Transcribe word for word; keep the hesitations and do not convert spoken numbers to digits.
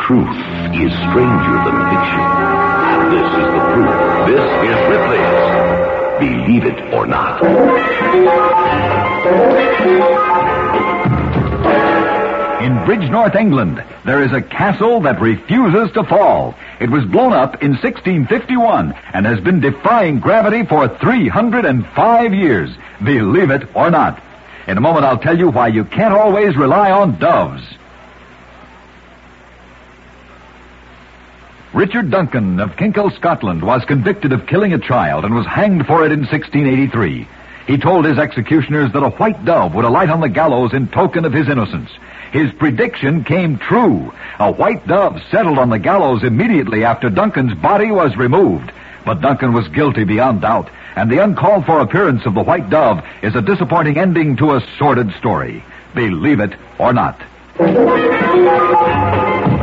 truth is stranger than fiction. And this is the proof. This is Ripley's Believe It or Not. In Bridgnorth, England, there is a castle that refuses to fall. It was blown up in sixteen fifty-one and has been defying gravity for three hundred five years. Believe it or not. In a moment, I'll tell you why you can't always rely on doves. Richard Duncan of Kinkell, Scotland, was convicted of killing a child and was hanged for it in sixteen eighty-three. He told his executioners that a white dove would alight on the gallows in token of his innocence. His prediction came true. A white dove settled on the gallows immediately after Duncan's body was removed. But Duncan was guilty beyond doubt, and the uncalled-for appearance of the white dove is a disappointing ending to a sordid story. Believe it or not.